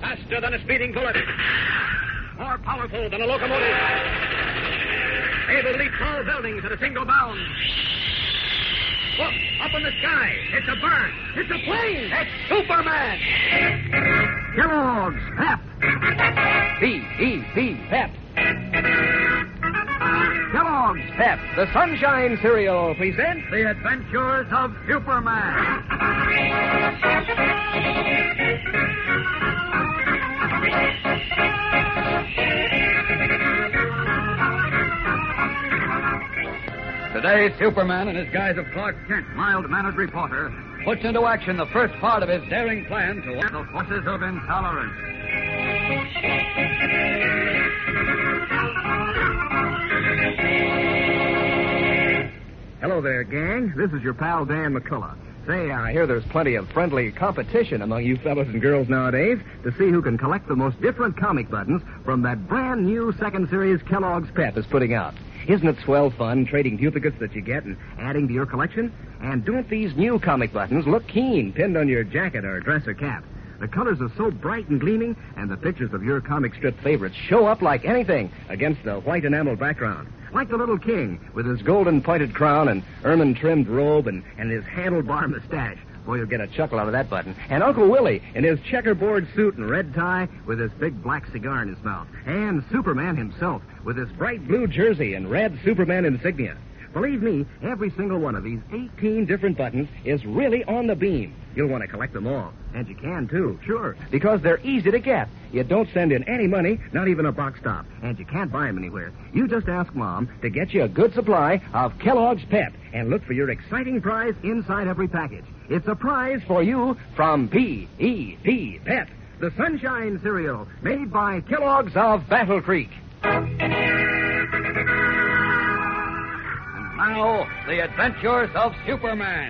Faster than a speeding bullet. More powerful than a locomotive. Able to leap tall buildings at a single bound. Look, up in the sky. It's a bird. It's a plane. It's Superman. Kellogg's Pep. P-E-P, Pep. Kellogg's Pep, the Sunshine Cereal, presents The Adventures of Superman. Today, Superman, in his guise of Clark Kent, mild-mannered reporter, puts into action the first part of his daring plan to end the forces of intolerance. Hello there, gang. This is your pal, Dan McCullough. Say, I hear there's plenty of friendly competition among you fellows and girls nowadays to see who can collect the most different comic buttons from that brand new second series Kellogg's Pep is putting out. Isn't it swell fun trading duplicates that you get and adding to your collection? And don't these new comic buttons look keen pinned on your jacket or dress or cap? The colors are so bright and gleaming, and the pictures of your comic strip favorites show up like anything against the white enamel background. Like the little king with his golden pointed crown and ermine-trimmed robe and his handlebar mustache. Boy, you'll get a chuckle out of that button. And Uncle Willie in his checkerboard suit and red tie with his big black cigar in his mouth. And Superman himself with his bright blue jersey and red Superman insignia. Believe me, every single one of these 18 different buttons is really on the beam. You'll want to collect them all. And you can, too, sure, because they're easy to get. You don't send in any money, not even a box top, and you can't buy them anywhere. You just ask Mom to get you a good supply of Kellogg's Pep and look for your exciting prize inside every package. It's a prize for you from P.E.P. Pep, the Sunshine Cereal, made by Kellogg's of Battle Creek. Now, The Adventures of Superman.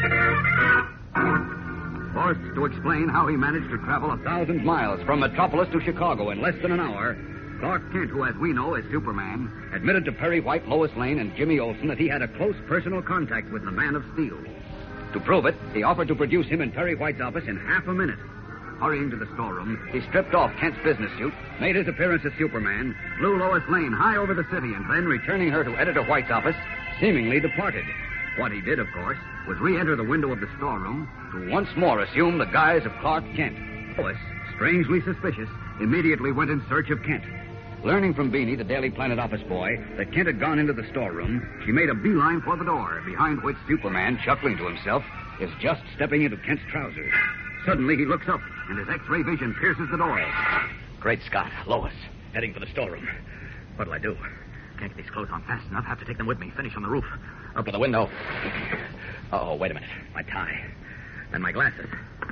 Forced to explain how he managed to travel 1,000 miles from Metropolis to Chicago in less than an hour, Clark Kent, who, as we know, is Superman, admitted to Perry White, Lois Lane, and Jimmy Olsen that he had a close personal contact with the Man of Steel. To prove it, he offered to produce him in Perry White's office in half a minute. Hurrying to the storeroom, he stripped off Kent's business suit, made his appearance as Superman, flew Lois Lane high over the city, and then, returning her to Editor White's office, seemingly departed. What he did, of course, was re-enter the window of the storeroom to once more assume the guise of Clark Kent. Lois, strangely suspicious, immediately went in search of Kent. Learning from Beanie, the Daily Planet office boy, that Kent had gone into the storeroom, she made a beeline for the door, behind which Superman, chuckling to himself, is just stepping into Kent's trousers. Suddenly, he looks up, and his X-ray vision pierces the door. Great Scott. Lois, heading for the storeroom. What'll I do? Can't get these clothes on fast enough. Have to take them with me. Finish on the roof. Up to the window. Oh, wait a minute. My tie. And my glasses.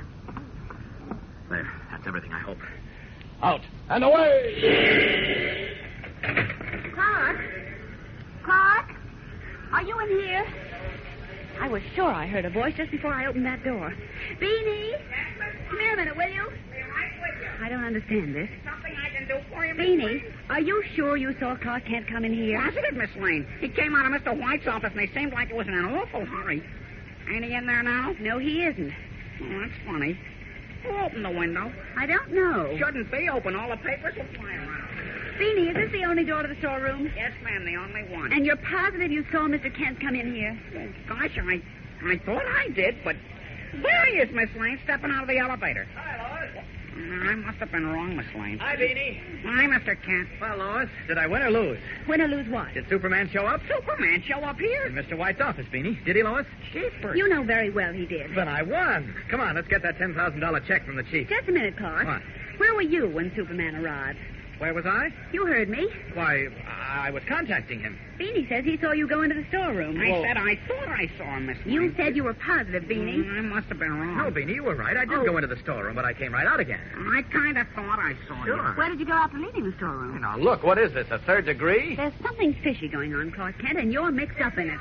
There. That's everything, I hope. Out. And away! Clark? Clark? Are you in here? I was sure I heard a voice just before I opened that door. Beanie? Come here a minute, will you? I don't understand this. Something I can do for you, Miss Beanie, Lane? are you sure you saw Clark Kent come in here? Yes, it is, Miss Lane. He came out of Mr. White's office, and he seemed like he was in an awful hurry. Ain't he in there now? No, he isn't. Oh, that's funny. Who opened the window? I don't know. Shouldn't be open. All the papers will fly around. Beanie, is this the only door to the storeroom? Yes, ma'am, the only one. And you're positive you saw Mr. Kent come in here? Oh, gosh, I thought I did, but there he is, Miss Lane, stepping out of the elevator. Hi, Lois. I must have been wrong, Miss Lane. Hi, Beanie. Hi, Mr. Kent. Well, Lois, did I win or lose? Win or lose what? Did Superman show up? Superman show up here? In Mr. White's office, Beanie. Did he, Lois? Jeepers. You know very well he did. Then I won. Come on, let's get that $10,000 check from the chief. Just a minute, Clark. What? Where were you when Superman arrived? Where was I? You heard me. Why, I was contacting him. Beanie says he saw you go into the storeroom. I said I thought I saw him, Miss Lane. You said you were positive, Beanie. I must have been wrong. No, Beanie, you were right. I did go into the storeroom, but I came right out again. I kind of thought I saw you. Where did you go after leaving the storeroom? Now, look, what is this, a third degree? There's something fishy going on, Clark Kent, and you're mixed up in it.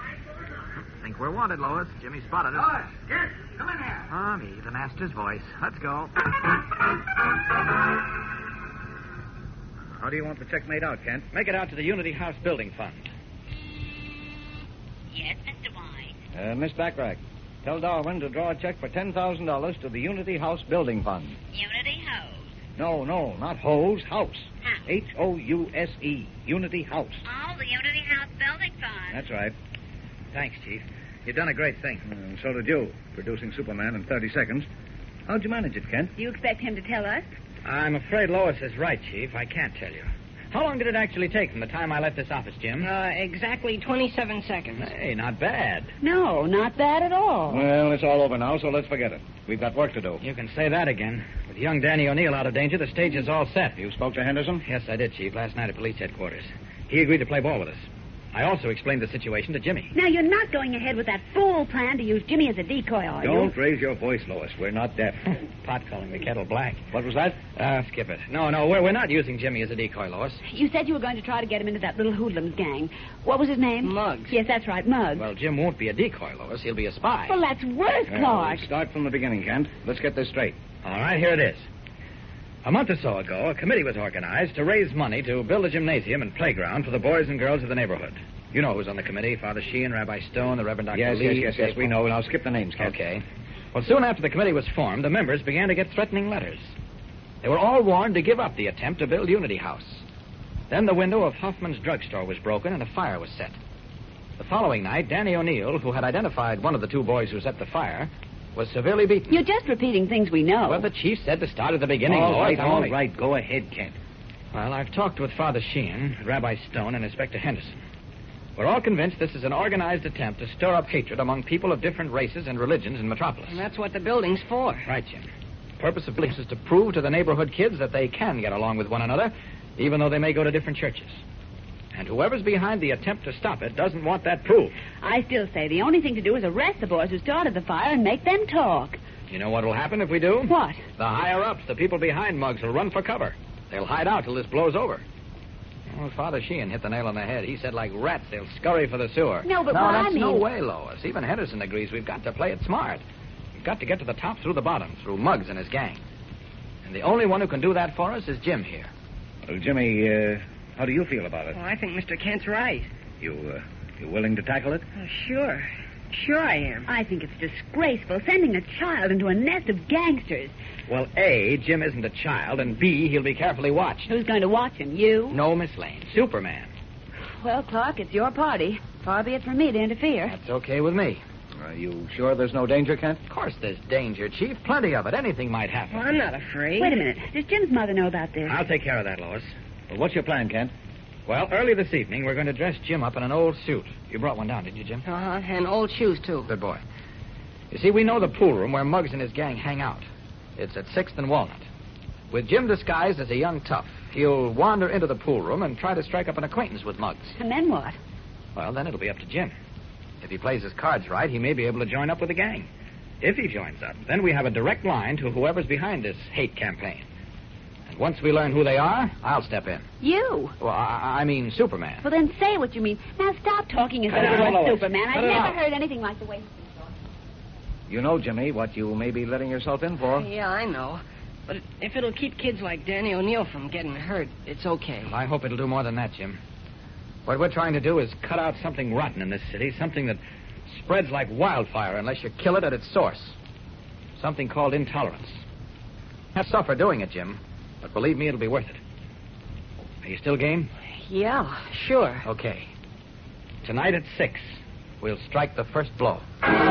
I think we're wanted, Lois. Jimmy spotted us. Lois, Kent, come in here. Oh, me, the master's voice. Let's go. How do you want the check made out, Kent? Make it out to the Unity House Building Fund. Yes, Mr. White. Miss Backrack, tell Darwin to draw a check for $10,000 to the Unity House Building Fund. Unity House. No, not hose. House. House. House. Unity House. Oh, the Unity House Building Fund. That's right. Thanks, Chief. You've done a great thing. And so did you, producing Superman in 30 seconds. How'd you manage it, Kent? Do you expect him to tell us? I'm afraid Lois is right, Chief. I can't tell you. How long did it actually take from the time I left this office, Jim? Exactly 27 seconds. Hey, not bad. No, not bad at all. Well, it's all over now, so let's forget it. We've got work to do. You can say that again. With young Danny O'Neill out of danger, the stage is all set. You spoke to Henderson? Yes, I did, Chief, last night at police headquarters. He agreed to play ball with us. I also explained the situation to Jimmy. Now, you're not going ahead with that fool plan to use Jimmy as a decoy, are you? Don't raise your voice, Lois. We're not deaf. Pot calling the kettle black. What was that? Skip it. No, we're not using Jimmy as a decoy, Lois. You said you were going to try to get him into that little hoodlums gang. What was his name? Muggs. Yes, that's right, Muggs. Well, Jim won't be a decoy, Lois. He'll be a spy. Well, that's worse, Clark. We'll start from the beginning, Kent. Let's get this straight. All right, here it is. A month or so ago, a committee was organized to raise money to build a gymnasium and playground for the boys and girls of the neighborhood. You know who's on the committee, Father Sheehan, Rabbi Stone, the Reverend Dr. Lee. Yes, we know. Now skip the names, Kent. Okay. Well, soon after the committee was formed, the members began to get threatening letters. They were all warned to give up the attempt to build Unity House. Then the window of Hoffman's drugstore was broken and a fire was set. The following night, Danny O'Neill, who had identified one of the two boys who set the fire, was severely beaten. You're just repeating things we know. Well, the chief said to start at the beginning. All Lois. right. Go ahead, Kent. Well, I've talked with Father Sheehan, Rabbi Stone, and Inspector Henderson. We're all convinced this is an organized attempt to stir up hatred among people of different races and religions in Metropolis. And that's what the building's for. Right, Jim. The purpose of this is to prove to the neighborhood kids that they can get along with one another, even though they may go to different churches. And whoever's behind the attempt to stop it doesn't want that proved. I still say the only thing to do is arrest the boys who started the fire and make them talk. You know what will happen if we do? What? The higher-ups, the people behind Muggs, will run for cover. They'll hide out till this blows over. Well, Father Sheehan hit the nail on the head. He said like rats, they'll scurry for the sewer. No, but no, what that's I mean... no way, Lois. Even Henderson agrees we've got to play it smart. We've got to get to the top through the bottom, through Muggs and his gang. And the only one who can do that for us is Jim here. Well, Jimmy, how do you feel about it? Well, I think Mr. Kent's right. You willing to tackle it? Sure. Sure I am. I think it's disgraceful sending a child into a nest of gangsters. Well, A, Jim isn't a child, and B, he'll be carefully watched. Who's going to watch him? You? No, Miss Lane. Superman. Well, Clark, it's your party. Far be it from me to interfere. That's okay with me. Are you sure there's no danger, Kent? Of course there's danger, Chief. Plenty of it. Anything might happen. Well, I'm not afraid. Wait a minute. Does Jim's mother know about this? I'll take care of that, Lois. Well, what's your plan, Kent? Well, early this evening, we're going to dress Jim up in an old suit. You brought one down, didn't you, Jim? And old shoes, too. Good boy. You see, we know the pool room where Muggs and his gang hang out. It's at 6th and Walnut. With Jim disguised as a young tough, he'll wander into the pool room and try to strike up an acquaintance with Muggs. And then what? Well, then it'll be up to Jim. If he plays his cards right, he may be able to join up with the gang. If he joins up, then we have a direct line to whoever's behind this hate campaign. And once we learn who they are, I'll step in. You? Well, I mean Superman. Well, then say what you mean. Now, stop talking as though you were Superman. I've Cut it never out. heard anything like the way... You know, Jimmy, what you may be letting yourself in for. Yeah, I know. But if it'll keep kids like Danny O'Neill from getting hurt, it's okay. I hope it'll do more than that, Jim. What we're trying to do is cut out something rotten in this city, something that spreads like wildfire unless you kill it at its source. Something called intolerance. I've suffered doing it, Jim, but believe me, it'll be worth it. Are you still game? Yeah, sure. Okay. Tonight at 6, we'll strike the first blow.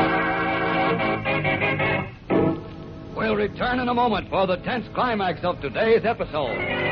We'll return in a moment for the tense climax of today's episode.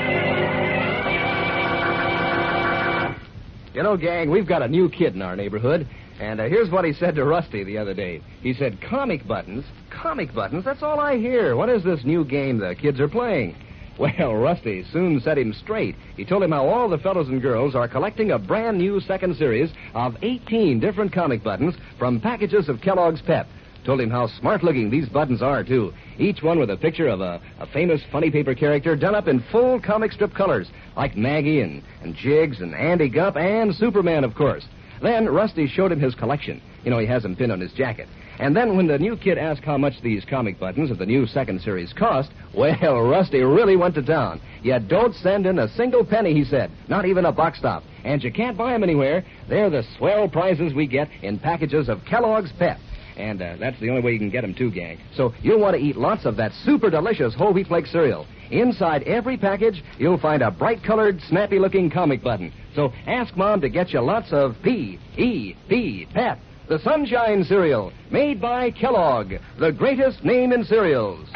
You know, gang, we've got a new kid in our neighborhood, and here's what he said to Rusty the other day. He said, comic buttons? Comic buttons? That's all I hear. What is this new game the kids are playing? Well, Rusty soon set him straight. He told him how all the fellows and girls are collecting a brand new second series of 18 different comic buttons from packages of Kellogg's Pep. Told him how smart-looking these buttons are, too. Each one with a picture of a famous funny paper character done up in full comic strip colors, like Maggie and Jiggs and Andy Gump and Superman, of course. Then Rusty showed him his collection. You know, he has them pinned on his jacket. And then when the new kid asked how much these comic buttons of the new second series cost, well, Rusty really went to town. You don't send in a single penny, he said, not even a box stop. And you can't buy them anywhere. They're the swell prizes we get in packages of Kellogg's Pep. And that's the only way you can get them, too, gang. So you'll want to eat lots of that super delicious whole wheat flake cereal. Inside every package, you'll find a bright-colored, snappy-looking comic button. So ask Mom to get you lots of P-E-P, Pep, the Sunshine Cereal, made by Kellogg, the greatest name in cereals.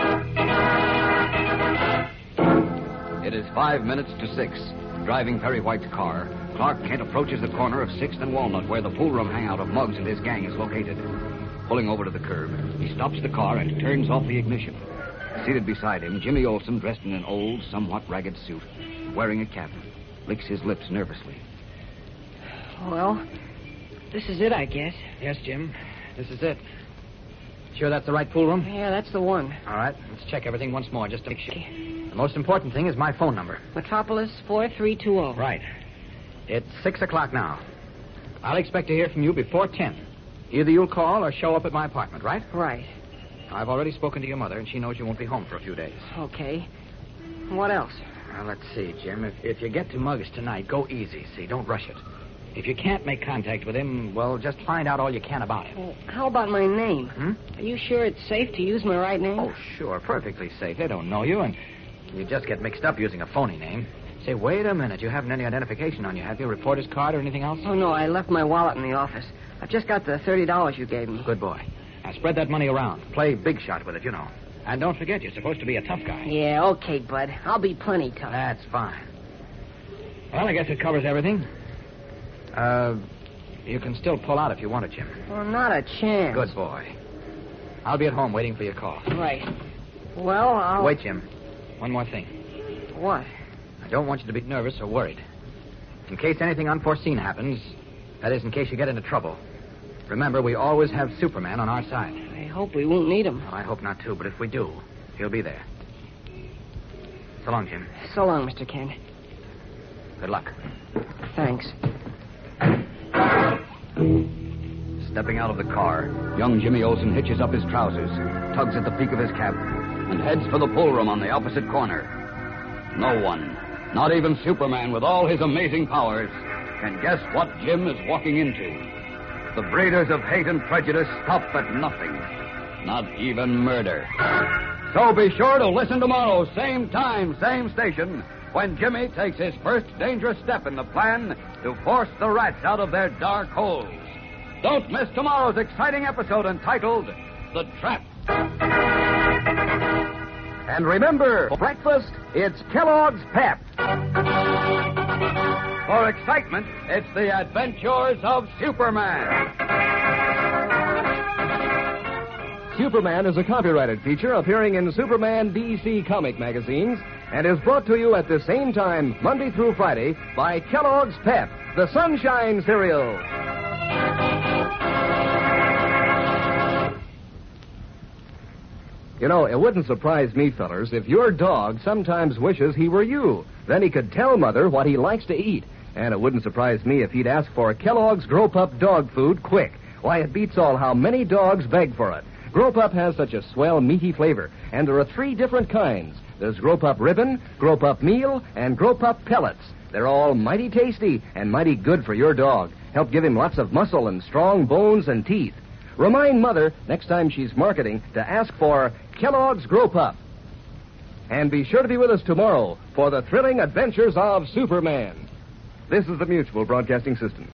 It is 5 minutes to 6. Driving Perry White's car, Clark Kent approaches the corner of 6th and Walnut, where the pool room hangout of Muggs and his gang is located. Pulling over to the curb, he stops the car and turns off the ignition. Seated beside him, Jimmy Olsen, dressed in an old, somewhat ragged suit, wearing a cap, licks his lips nervously. Well, this is it, I guess. Yes, Jim. This is it. Sure that's the right pool room? Yeah, that's the one. All right. Let's check everything once more just to make sure. The most important thing is my phone number. Metropolis 4320. Right. It's 6 o'clock now. I'll expect to hear from you before 10. Either you'll call or show up at my apartment, right? Right. I've already spoken to your mother, and she knows you won't be home for a few days. Okay. What else? Well, let's see, Jim. If you get to Muggs tonight, go easy, see? Don't rush it. If you can't make contact with him, well, just find out all you can about him. Well, how about my name? Are you sure it's safe to use my right name? Oh, sure. Perfectly safe. They don't know you, and you just get mixed up using a phony name. Say, wait a minute. You haven't any identification on you, have you? A reporter's card or anything else? Oh, no. I left my wallet in the office. I've just got the $30 you gave me. Good boy. Now, spread that money around. Play big shot with it, you know. And don't forget, you're supposed to be a tough guy. Yeah, okay, bud. I'll be plenty tough. That's fine. Well, I guess it covers everything. You can still pull out if you want to, Jim. Well, not a chance. Good boy. I'll be at home waiting for your call. Right. Well, I'll... Wait, Jim. One more thing. What? I don't want you to be nervous or worried. In case anything unforeseen happens, that is, in case you get into trouble, remember, we always have Superman on our side. I hope we won't need him. Well, I hope not, too, but if we do, he'll be there. So long, Jim. So long, Mr. Kent. Good luck. Thanks. Stepping out of the car, young Jimmy Olsen hitches up his trousers, tugs at the peak of his cap, and heads for the pool room on the opposite corner. No one, not even Superman with all his amazing powers, can guess what Jim is walking into. The breeders of hate and prejudice stop at nothing, not even murder. So be sure to listen tomorrow, same time, same station, when Jimmy takes his first dangerous step in the plan to force the rats out of their dark holes. Don't miss tomorrow's exciting episode entitled The Trap. And remember, for breakfast, it's Kellogg's Pep. For excitement, it's the adventures of Superman. Superman is a copyrighted feature appearing in Superman DC comic magazines and is brought to you at the same time, Monday through Friday, by Kellogg's Pep, the Sunshine Cereal. You know, it wouldn't surprise me, fellers, if your dog sometimes wishes he were you. Then he could tell Mother what he likes to eat. And it wouldn't surprise me if he'd ask for Kellogg's Grow Pup dog food quick. Why, it beats all how many dogs beg for it. Grow Pup has such a swell, meaty flavor, and there are 3 different kinds. There's Grow Pup Ribbon, Grow Pup Meal, and Grow Pup Pellets. They're all mighty tasty and mighty good for your dog. Help give him lots of muscle and strong bones and teeth. Remind Mother, next time she's marketing, to ask for Kellogg's Grow Pup. And be sure to be with us tomorrow for the thrilling adventures of Superman. This is the Mutual Broadcasting System.